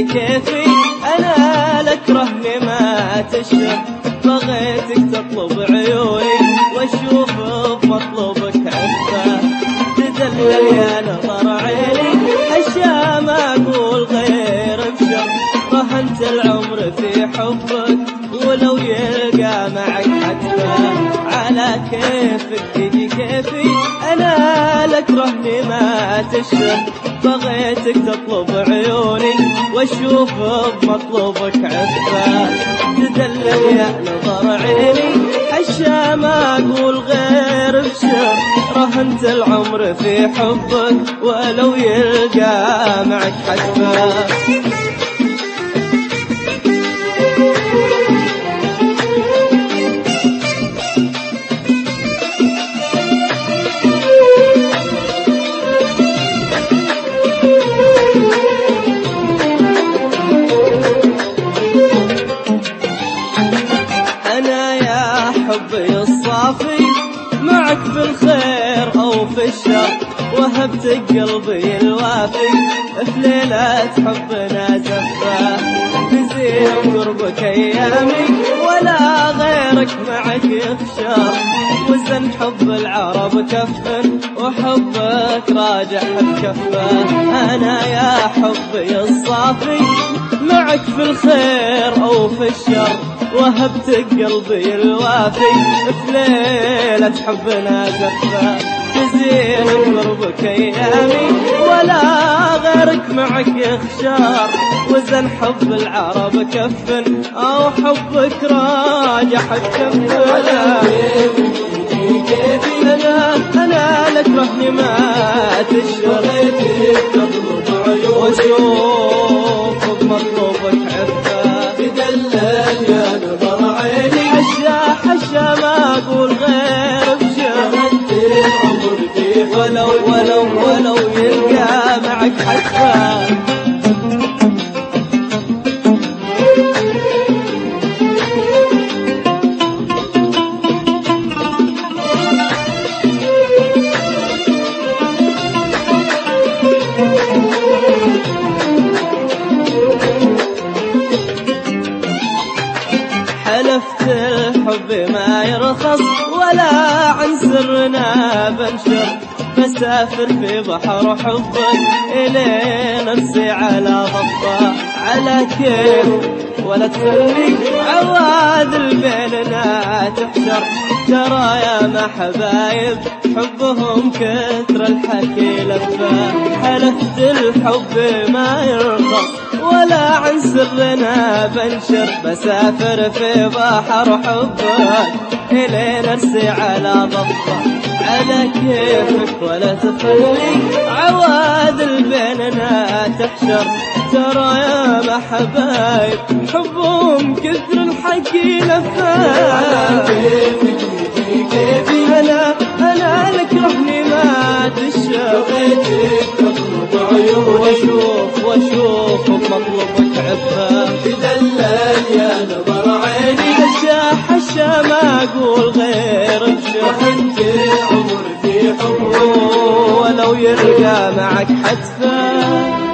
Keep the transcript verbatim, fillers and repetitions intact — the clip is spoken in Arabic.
كيفي أنا لك رهني ما تشتر، بغيتك تطلب عيوني واشوف بمطلبك عفة، تدلل يا نظر عيني أشياء ما أقول غير بشر، رهنت العمر في حبك ولو يلقى معك حتفة، على كيفك تجي كيفي أنا لك رهني ما تشتر، بغيتك تطلب عيوني واشوف بمطلبك عفة، تدلل يا نظر عيني أشياء ما أقول غير بشر، رهنت العمر في حبك ولو يلقى معك حتفة. حبي الصافي معك في الخير أو في الشر، وهبت قلبي الوافي في ليلة حبنا زفة، تزين قربك أيامي ولا غيرك معك يخشى، وزن حب العرب كف وحبك راجح بكفة، أنا يا حبي الصافي معك في الخير أو في الشر، وهبت قلبي الوافي في ليلة حبنا زفة، تزين قربك أيامي ولا غيرك معك يخشار، وزن حب العرب كف أو حبك راجح بكفة، أنا أنا لك رهني ما تشتر، واشوف بمطلوبك عفة، تدلل يا نظر عيني حشا حشا ما أقول غير بشر، ولو ولو ولو يلقى معك حتفة. حلفت الحب ما يرخص ولا عن سرنا بنشر، بسافر في بحر حبك إلين أرسي على ضفة، على كيف ولا تخلي عوادل بيننا تحشر، ترى يا ما حبايب حبهم كثر الحكي لفة، حلفت الحب ما يرخص ولا عن سرنا بنشر، بسافر في بحر حبك إلين أرسي على ضفة، على كيفك ولا تخلي عوادل بيننا تحشر، ترى يا ما حبايب حبهم كثر الحكي لفة، على كيفك ويجي كيفي أنا أنا لك رهني ما تشتر، واشوف واشوف بمطلبك عفة، تدلل يا نظر عيني حشا حشا ما أقول غير بشر، وحنت العمر في حبك ولو يلقى معك حتفة.